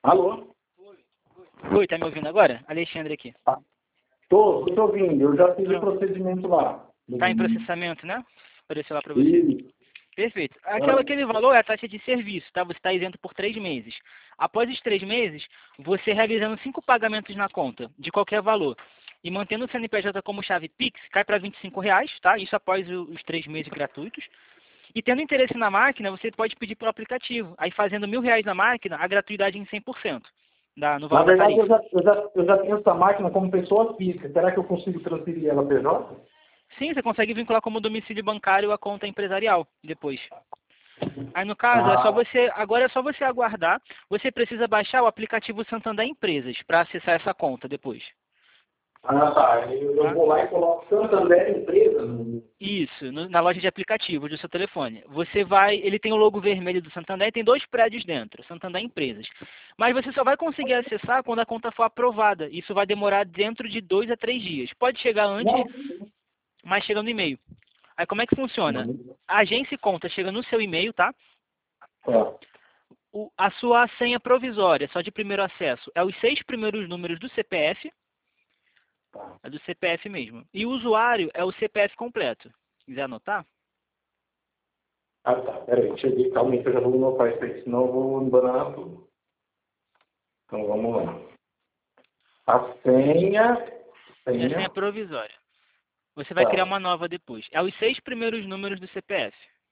Alô? Oi, tá me ouvindo agora? Alexandre aqui. Tô ouvindo, eu já fiz o procedimento lá. Tá em processamento, né? Apareceu lá pra você. Isso. Perfeito. Aquele valor é a taxa de serviço, tá? Você está isento por 3 meses. Após os 3 meses, você realizando 5 pagamentos na conta, de qualquer valor, e mantendo o CNPJ como chave Pix, cai para R$ 25, tá? Isso após os 3 meses gratuitos. E tendo interesse na máquina, você pode pedir pelo aplicativo. Aí fazendo R$ 1.000 na máquina, a gratuidade em 100%. No Na valor da verdade, tarifa. eu já tenho essa máquina como pessoa física. Será que eu consigo transferir ela PJ? Sim, você consegue vincular como domicílio bancário a conta empresarial depois. Aí no caso, agora é só você aguardar. Você precisa baixar o aplicativo Santander Empresas para acessar essa conta depois. Tá. Eu vou lá e coloco Santander Empresa. Isso, na loja de aplicativos do seu telefone. Ele tem o logo vermelho do Santander e tem 2 prédios dentro, Santander Empresas. Mas você só vai conseguir acessar quando a conta for aprovada. Isso vai demorar dentro de 2 a 3 dias. Pode chegar antes, mas chega no e-mail. Aí como é que funciona? A agência e conta chega no seu e-mail, tá? A sua senha provisória, só de primeiro acesso, é os 6 primeiros números do CPF. É do CPF mesmo. E o usuário é o CPF completo. Se quiser anotar? Tá. Peraí, cheguei. Calma aí que eu já vou anotar isso aí, senão eu vou embananar tudo. Então vamos lá. A senha... É a senha provisória. Você vai criar uma nova depois. É os 6 primeiros números do CPF.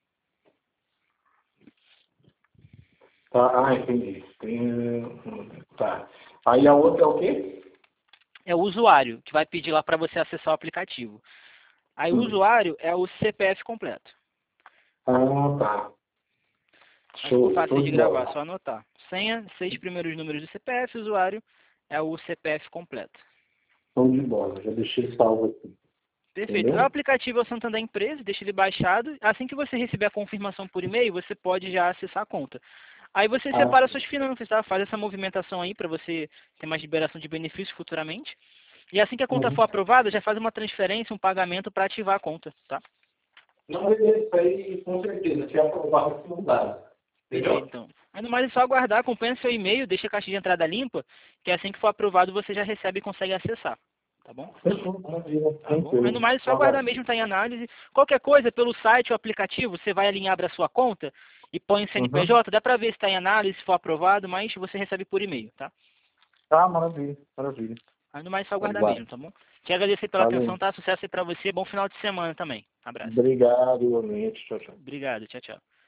Tá, entendi. Tá. Aí a outra é o quê? É o usuário, que vai pedir lá para você acessar o aplicativo. Aí o usuário é o CPF completo. Tá. Acho que ficou fácil de gravar, só anotar. Senha, 6 primeiros números do CPF, usuário é o CPF completo. Show de bola, já deixei salvo aqui. Perfeito. Entendeu? O aplicativo é o Santander Empresa, deixa ele baixado. Assim que você receber a confirmação por e-mail, você pode já acessar a conta. Aí você separa suas finanças, tá? Faz essa movimentação aí para você ter mais liberação de benefícios futuramente. E assim que a conta for aprovada, já faz uma transferência, um pagamento para ativar a conta, tá? Não, isso aí com certeza, se aprovar, vai ser mudado. Perfeito, então. Aí no mais é só aguardar, acompanha seu e-mail, deixa a caixa de entrada limpa, que assim que for aprovado você já recebe e consegue acessar. Tá bom? Tá bom? Aí no mais é só aguardar mesmo, tá em análise. Qualquer coisa, pelo site ou aplicativo, você vai alinhar para a sua conta e põe o CNPJ, dá para ver se está em análise, se for aprovado, mas você recebe por e-mail, tá? Tá, maravilha, maravilha. Aí no mais é só aguardar mesmo, tá bom? Quero agradecer pela atenção, tá? Sucesso aí para você, bom final de semana também. Abraço. Obrigado, igualmente. Tchau, tchau. Obrigado, tchau, tchau.